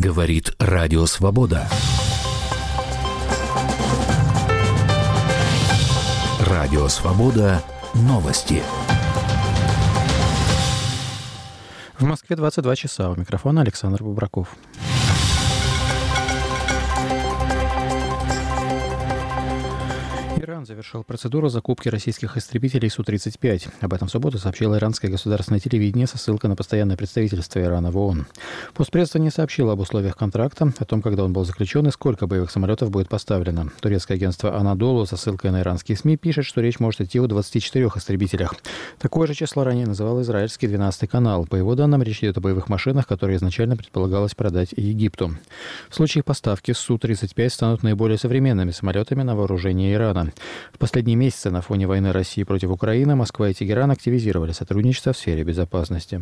Говорит Радио Свобода. Радио Свобода. Новости. В Москве 22 часа. У микрофона Александр Бубраков. Иран завершил процедуру закупки российских истребителей Су-35. Об этом в субботу сообщило иранское государственное телевидение со ссылкой на постоянное представительство Ирана в ООН. Постпредство не сообщило об условиях контракта, о том, когда он был заключен и сколько боевых самолетов будет поставлено. Турецкое агентство «Анадолу» со ссылкой на иранские СМИ пишет, что речь может идти о 24 истребителях. Такое же число ранее называл израильский 12-й канал. По его данным, речь идет о боевых машинах, которые изначально предполагалось продать Египту. В случае поставки Су-35 станут наиболее современными самолетами на вооружение Ирана. В последние месяцы на фоне войны России против Украины Москва и Тегеран активизировали сотрудничество в сфере безопасности.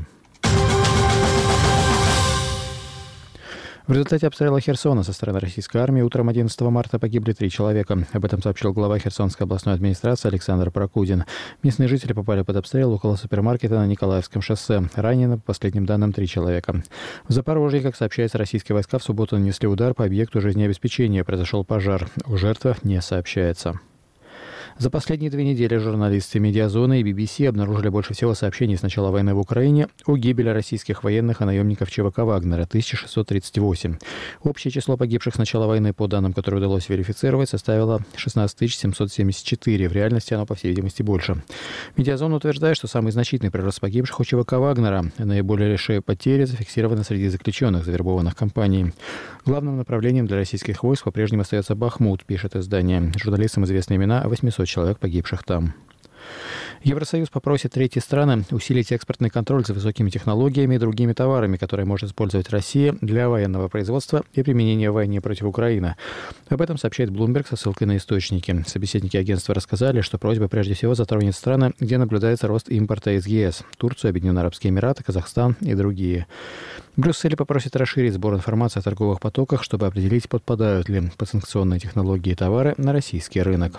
В результате обстрела Херсона со стороны российской армии утром 11 марта погибли 3 человека. Об этом сообщил глава Херсонской областной администрации Александр Прокудин. Местные жители попали под обстрел около супермаркета на Николаевском шоссе. Ранено, по последним данным, 3 человека. В Запорожье, как сообщается, российские войска в субботу нанесли удар по объекту жизнеобеспечения. Произошел пожар. О жертвах не сообщается. За последние 2 недели журналисты «Медиазоны» и BBC обнаружили больше всего сообщений с начала войны в Украине о гибели российских военных и наемников ЧВК «Вагнера» — 1638. Общее число погибших с начала войны, по данным, которые удалось верифицировать, составило 16 774. В реальности оно, по всей видимости, больше. «Медиазон» утверждает, что самый значительный прирост погибших у ЧВК «Вагнера». Наиболее потери зафиксированы среди заключенных, завербованных компанией. Главным направлением для российских войск по-прежнему остается Бахмут, пишет издание. Журналистам известны имена 800 человек, погибших там. Евросоюз попросит третьи страны усилить экспортный контроль за высокими технологиями и другими товарами, которые может использовать Россия для военного производства и применения в войне против Украины. Об этом сообщает Bloomberg со ссылкой на источники. Собеседники агентства рассказали, что просьба прежде всего затронет страны, где наблюдается рост импорта из ЕС: Турцию, Объединенные Арабские Эмираты, Казахстан и другие. Брюссель попросит расширить сбор информации о торговых потоках, чтобы определить, подпадают ли под санкционные технологии и товары на российский рынок.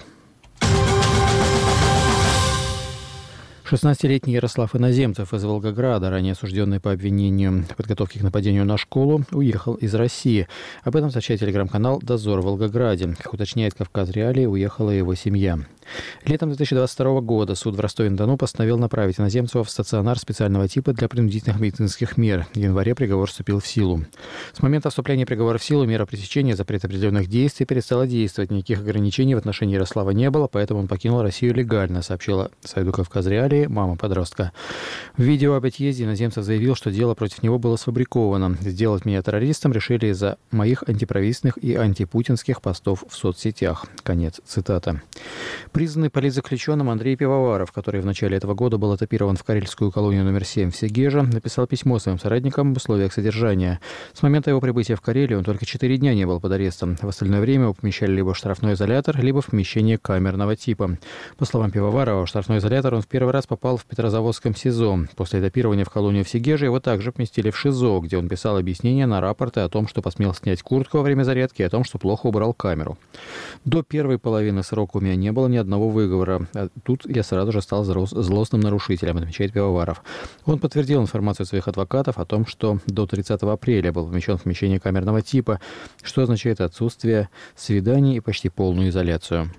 16-летний Ярослав Иноземцев из Волгограда, ранее осужденный по обвинению в подготовке к нападению на школу, уехал из России. Об этом сообщает телеграм-канал «Дозор» в Волгограде. Как уточняет «Кавказ Реалии», уехала его семья. Летом 2022 года суд в Ростове-на-Дону постановил направить Иноземцева в стационар специального типа для принудительных медицинских мер. В январе приговор вступил в силу. С момента вступления приговора в силу мера пресечения запрета определенных действий перестала действовать. Никаких ограничений в отношении Ярослава не было, поэтому он покинул Россию легально, сообщила сайту «Кавказ Реалии» мама подростка. В видео об отъезде Иноземцев заявил, что дело против него было сфабриковано. «Сделать меня террористом решили из-за моих антиправительственных и антипутинских постов в соцсетях». Конец цитаты. Признанный политзаключенным Андрей Пивоваров, который в начале этого года был этапирован в карельскую колонию номер 7 в Сегеже, написал письмо своим соратникам об условиях содержания. С момента его прибытия в Карелию он только 4 дня не был под арестом. В остальное время его помещали либо в штрафной изолятор, либо в помещение камерного типа. По словам Пивоварова, в штрафной изолятор он в первый раз попал в Петрозаводском СИЗО. После этапирования в колонию в Сегеже его также поместили в ШИЗО, где он писал объяснения на рапорты о том, что посмел снять куртку во время зарядки, и о том, что плохо убрал камеру. До первой половины срока у меня не было ни одного выговора. А тут я сразу же стал злостным нарушителем, отмечает Пивоваров. Он подтвердил информацию своих адвокатов о том, что до 30 апреля был помещен в помещение камерного типа, что означает отсутствие свиданий и почти полную изоляцию.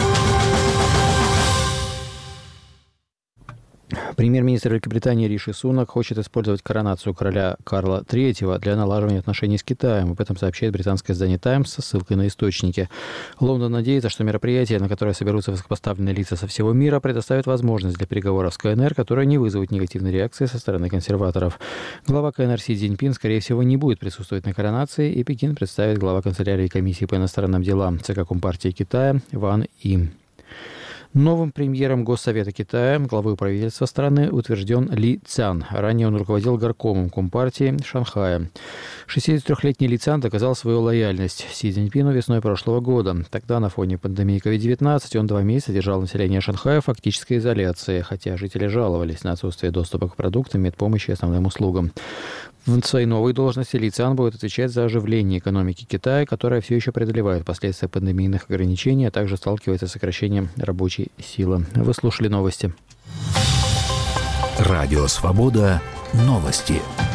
Премьер-министр Великобритании Риши Сунак хочет использовать коронацию короля Карла III для налаживания отношений с Китаем. Об этом сообщает британское издание «Таймс» со ссылкой на источники. Лондон надеется, что мероприятие, на которое соберутся высокопоставленные лица со всего мира, предоставит возможность для переговоров с КНР, которые не вызовут негативной реакции со стороны консерваторов. Глава КНР Си Цзиньпин, скорее всего, не будет присутствовать на коронации, и Пекин представит глава канцелярии комиссии по иностранным делам ЦК Компартии Китая Ван И. Новым премьером Госсовета Китая, главой правительства страны, утвержден Ли Цян. Ранее он руководил горкомом Компартии Шанхая. 63-летний Ли Цян доказал свою лояльность Си Цзиньпину весной прошлого года. Тогда на фоне пандемии COVID-19 он 2 месяца держал население Шанхая в фактической изоляции, хотя жители жаловались на отсутствие доступа к продуктам, медпомощи и основным услугам. В своей новой должности Ли Цян будет отвечать за оживление экономики Китая, которая все еще преодолевает последствия пандемийных ограничений, а также сталкивается с сокращением рабочей силы. Вы слушали новости. Радио «Свобода». Новости.